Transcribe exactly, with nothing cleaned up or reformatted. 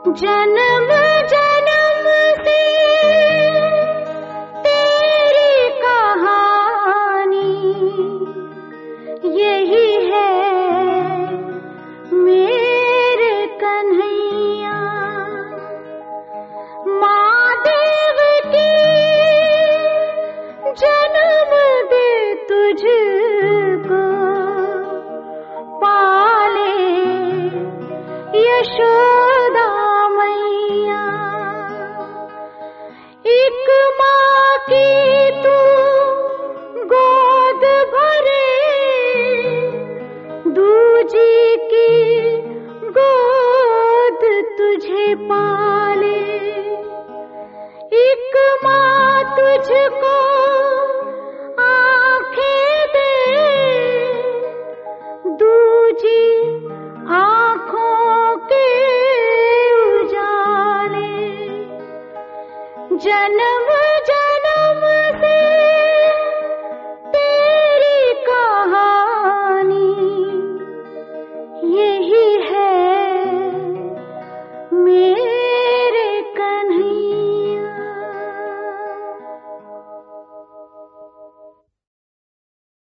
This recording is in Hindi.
जन्म जन्म से तेरी कहानी यही है मेरे कन्हैया। माँ देव की जन्म दे तुझको, पाले यशोदा मैया। एक माँ की तू गोद भरे, दूजी की गोद तुझे पाले। एक माँ तुझको आंखें दे, दूजी आंखों के उजाले। जन्म